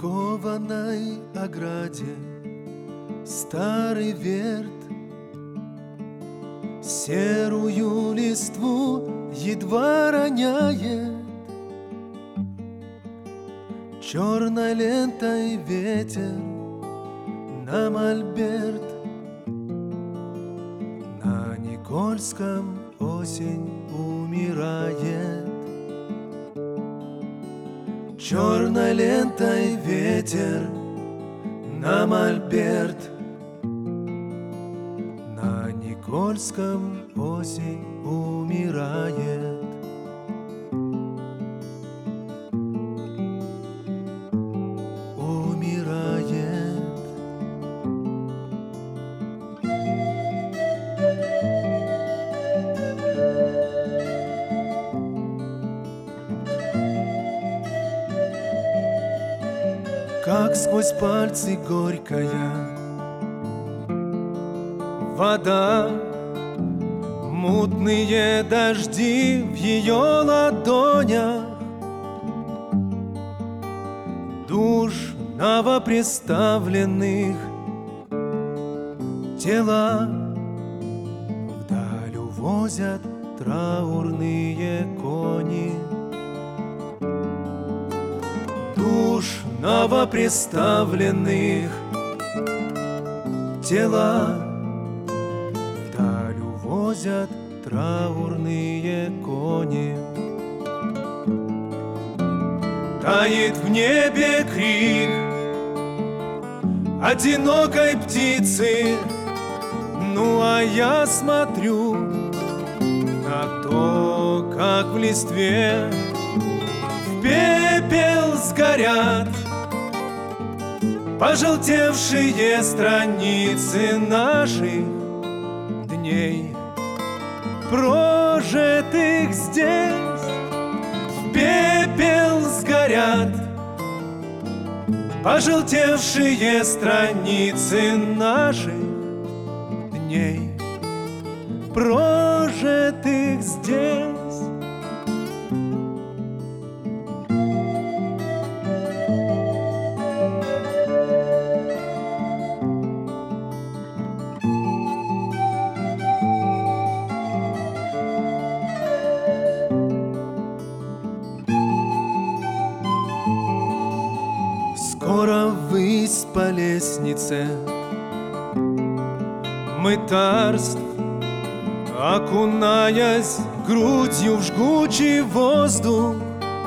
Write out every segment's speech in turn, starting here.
кованой ограде старый верт серую листву едва роняет. Черной лентой ветер на мольберт. На Никольском осень умирает. Черной лентой ветер на мольберт. На Никольском осень умирает. Как сквозь пальцы горькая вода, мутные дожди в ее ладонях, душ новоприставленных тела вдаль увозят траурные кони. Душ новоприставленных тела вдаль увозят траурные кони. Тает в небе крик одинокой птицы. Ну а я смотрю на то, как в листве в пепел сгорят пожелтевшие страницы наших дней, прожитых здесь. В пепел сгорят пожелтевшие страницы наших дней, прожитых здесь. Скоро ввысь по лестнице мытарств, окунаясь грудью в жгучий воздух,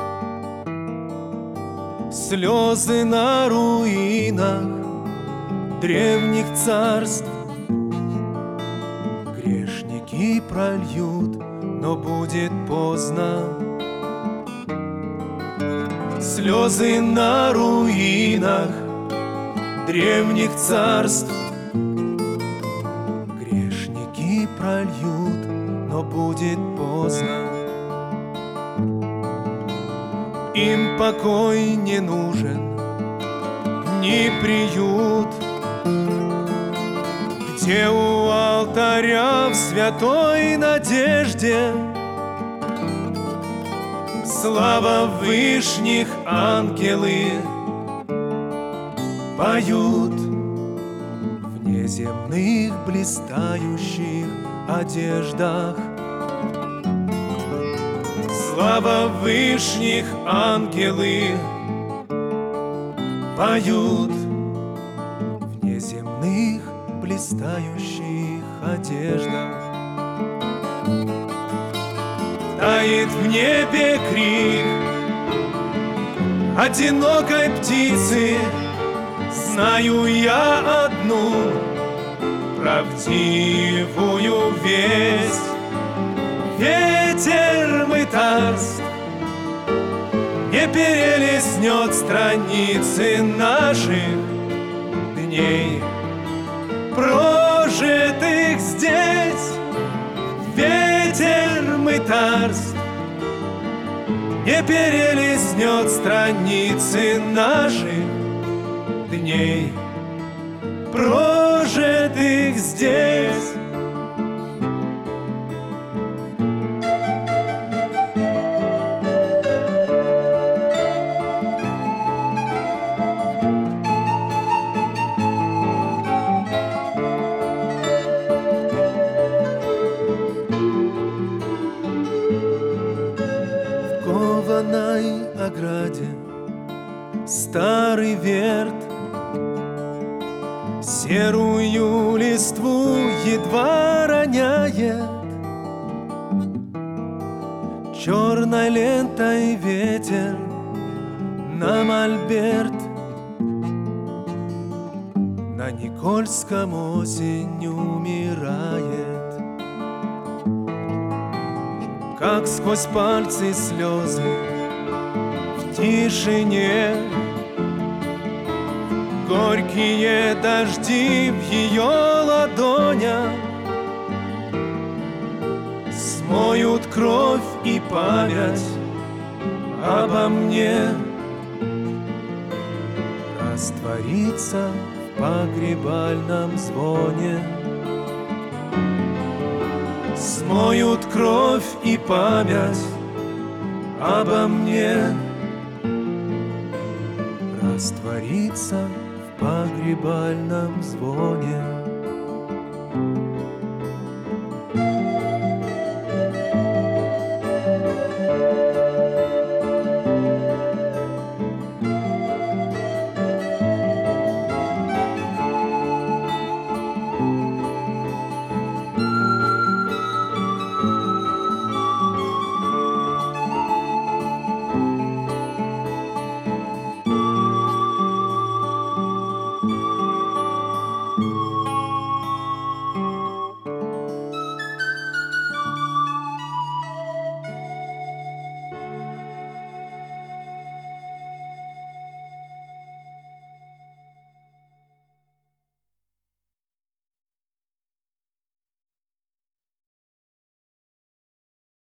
слезы на руинах древних царств грешники прольют, но будет поздно. Слезы на руинах древних царств грешники прольют, но будет поздно. Им покой не нужен, ни приют, где у алтаря в святой надежде слава вышних ангелы поют в неземных блистающих одеждах. Слава вышних ангелы поют в неземных блистающих одеждах. Тает в небе крик одинокой птицы. Знаю я одну правдивую весть. Ветер мытарств не перелистнет страницы наших дней, прожитых здесь. Ветер мытарств не перелистнет страницы наших дней, прожитых здесь. серую листву едва роняет. Черной лентой ветер на мольберт. На Никольском осень умирает. Как сквозь пальцы слезы в тишине, горькие дожди в ее ладонях смоют кровь и память обо мне. Растворится в погребальном звоне. Смоют кровь и память обо мне. Растворится в погребальном звоне.